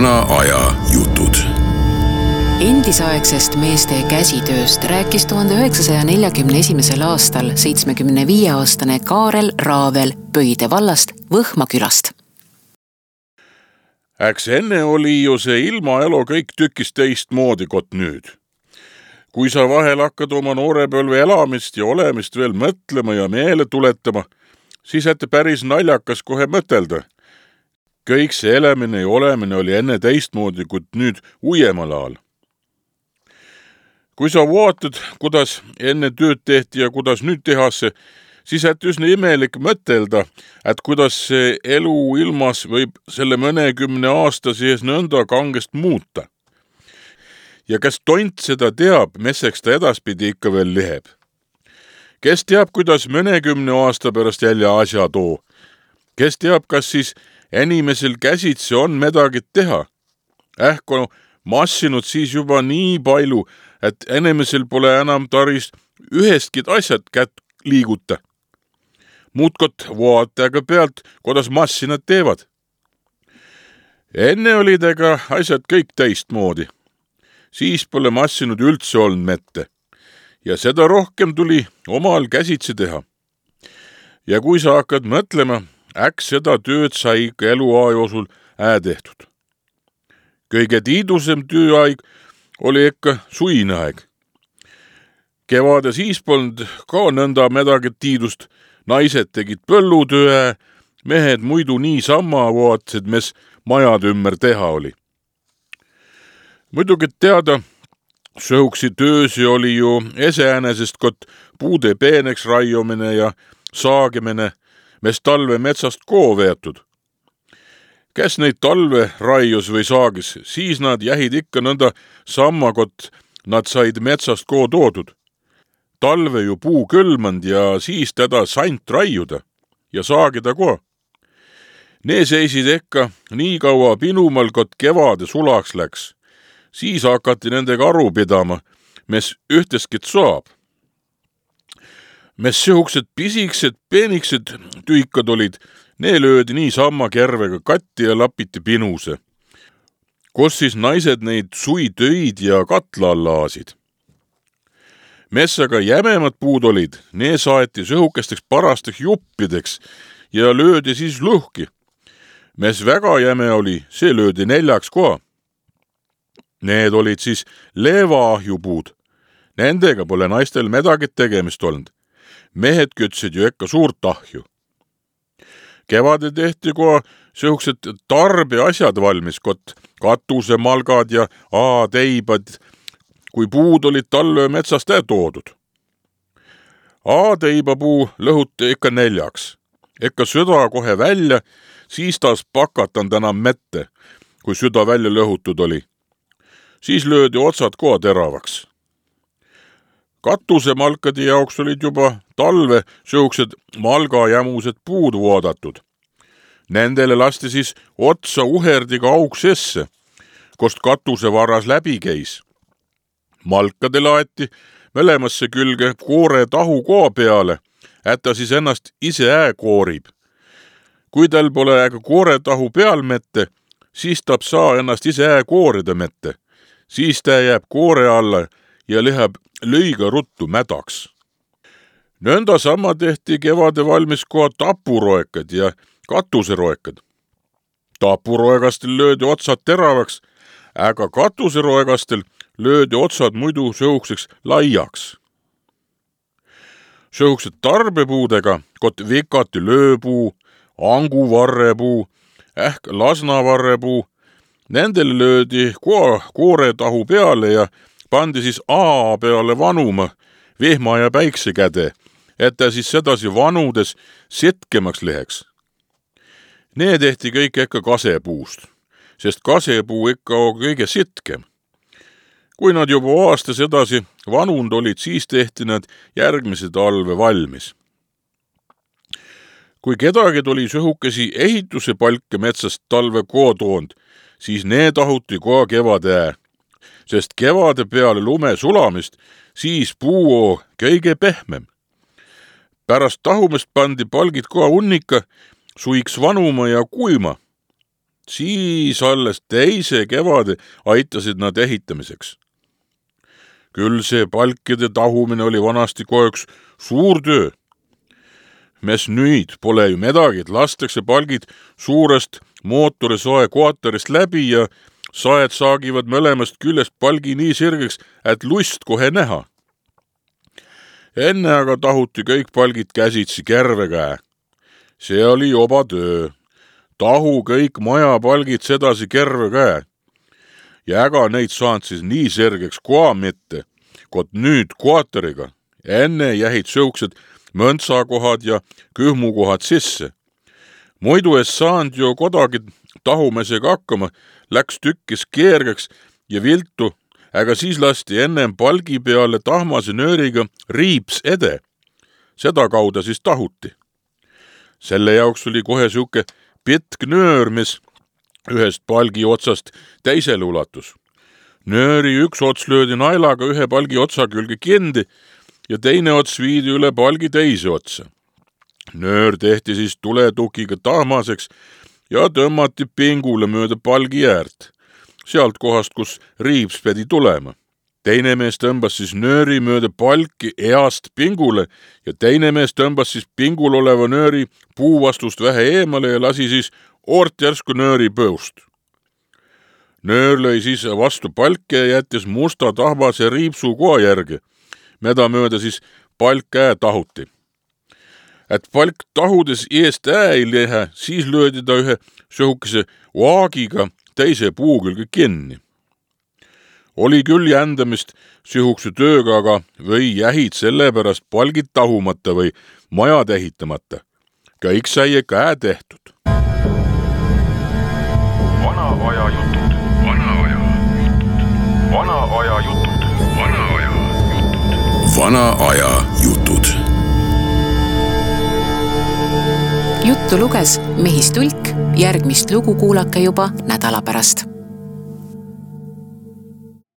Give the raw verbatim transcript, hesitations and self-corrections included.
vana aja jutud. Endisaegsest meeste käsitööst rääkis tuhande üheksasaja neljakümne esimesel aastal seitsmekümne viie aastane Kaarel Raavel Pöide vallast Võhma külast. Äks enne oli ju see ilmaelu kõik tükis teistmoodi kot nüüd. Kui sa vahel hakkad oma noorepõlve elamist ja olemist veel mõtlema ja meele tuletama, siis ette päris naljakas kohe mõtelda. Kõik see elamine ja olemine oli enne teistmoodi kui nüüd uuemal ajal. Kui sa vaatad, kuidas enne tööd tehti ja kuidas nüüd tehakse, siis et üsna imelik mõtelda, et kuidas see elu ilmas võib selle mõnekümne aasta sees nõnda kangest muuta. Ja kes tont seda teab, messeks ta edaspidi ikka veel liheb. Kes teab, kuidas mõnekümne aasta pärast jälle asja too? Kes teab, kas siis inimesel käsitsi on midagi teha? Ähk on massinud siis juba nii palju, et inimesel pole enam tarvis ühestki asjad kätt liiguta. Mutkot vaatajaga pealt, kuidas massinad teevad. Enne olid aga asjad kõik teistmoodi. Siis pole massinud üldse olnud mette. Ja seda rohkem tuli omal käsitsi teha. Ja kui sa hakkad mõtlema, äks seda tööd sai ikka eluaja jooksul ää tehtud. Kõige tiidusem tööaeg oli ikka suine aeg. Kevade siis polnud ka nõnda midagi tiidust. Naised tegid põllutöö, mehed muidu nii sama vaatsid, mis majad ümber teha oli. Muidugi teada, sõuksi töösi oli ju eseenesest kot puude peeneks raiumine ja saagimine, mis talve metsast koo veetud. Kes neid talve raius või saagis, siis nad jähid ikka nõnda samma, kot nad said metsast koo toodud. Talve ju puu külmand ja siis teda sant raiuda ja saagida koa. Nee seisid ekka nii kaua pinumal, kot kevade sulaks läks. Siis hakati nendega aru pidama, mis ühteskit saab. Mis sihukesed pisiksed, peeniksed tüikad olid, nee löödi nii samma kervega katti ja lapiti pinuse. Kus siis naised neid suitöid ja katla alla aasid. Messaga jämemad puud olid, nee saeti sõhukesteks parasteks juppideks ja löödi siis lõhki. Mes väga jäme oli, see löödi neljaks koha. Need olid siis leevaahjupuud. Nendega pole naistel midagi tegemist olnud. Mehed kütsid ju ekka suurt ahju. Kevade tehti koha sõhuksed tarbe asjad valmis, kot katusemalgad ja aateibad, kui puud olid talve metsast toodud. Aateibapuu lõhuti ikka neljaks. Ekka süda kohe välja, siis taas pakatan täna mette, kui süda välja lõhutud oli. Siis löödi otsad koha teravaks. Katusemalkade jaoks olid juba talve sõhuksed malgajämused puud voodatud. Nendele lasti siis otsa uherdiga auk sisse, kost katuse varas läbi käis. Malkade laeti mõlemasse külge koore tahu koa peale, et ta siis ennast ise ää koorib. Kui tal pole äga koore tahu peal mette, siis tab saa ennast ise ää koorida mette. Siis ta jääb koore alla ja läheb lõiga ruttu mädaks. Nõnda sama tehti kevade valmis koha tapuroekad ja katuseroekad. Tapuroegastel löödi otsad teravaks, äga katuseroegastel löödi otsad muidu sõhukseks laiaks. Sõhuksed tarbepuudega, kot vikati lööpuu, anguvarrepuu, ähk lasnavarrepuu, nendele löödi koa koore tahu peale ja pandi siis aa peale vanuma vihma ja päikse käde, et ta siis sedasi vanudes sitkemaks leheks. Nee tehti kõik ikka kasepuust, sest kasepuu ikka on kõige sitkem. Kui nad juba aastas edasi vanund olid, siis tehti nad järgmise talve valmis. Kui kedagi tuli sõhukesi ehituse palke metsast talve kootoond, siis nee tahuti koha kevade ää, sest kevade peale lume sulamist, siis puu oo kõige pehmem. Pärast tahumist pandi palgid koha unnika, suiks vanuma ja kuima. siis alles teise kevade aitasid nad ehitamiseks. Küll see palkide tahumine oli vanasti koeks suur töö. Mes nüüd pole ju midagi, et lastakse palgid suurest mootorisoe kootorist läbi ja saed saagivad mõlemast küljest palgi nii sirgeks, et lust kohe näha. Enne aga tahuti kõik palgid käsitsi kärve käe. See oli juba töö. Tahu kõik majapalgid sedasi kärve käe. Ja ega neid saanud siis nii sirgeks koa mitte, kot nüüd kootoriga. Enne jähid sõuksed mõntsakohad ja kühmukohad sisse. Muidu es saanud ju kodagi tahumesega hakkama, läks tükkis keergeks ja viltu, aga siis lasti ennem palgi peale tahmase nööriga riips ede. Seda kauda siis tahuti. Selle jaoks oli kohe siuke pitk nöör, mis ühest palgi otsast teisele ulatus. Nööri üks ots löödi nailaga ühe palgi otsa külge kindi ja teine ots viidi üle palgi teise otsa. Nöör tehti siis tuletukiga tahmaseks ja tõmmati pingule mööda palgi äärt, sealt kohast, kus riips pidi tulema. Teine mees tõmbas siis nööri mööda palki east pingule ja teine mees tõmbas siis pingul oleva nööri puuvastust vähe eemale ja lasi siis oort järsku nööri põust. Nöör lõi siis vastu palke ja jättis musta tahvase riipsu koa järge, mida mööda siis palk ää tahuti. Et palk tahudes eest ää ei lehe, siis löödi ta ühe sõhukese vaagiga teise puu külge kinni. Oli küll jändamist sõhukse tööga, aga või jähid sellepärast palgid tahumata või majad ehitamata. Kõik sai käe tehtud. Vana aja jutud, vana aja jutud, vana aja jutud, vana aja jutud, vana aja jutud. Juttu luges Mehis Tulk, järgmist lugu kuulake juba nädala pärast.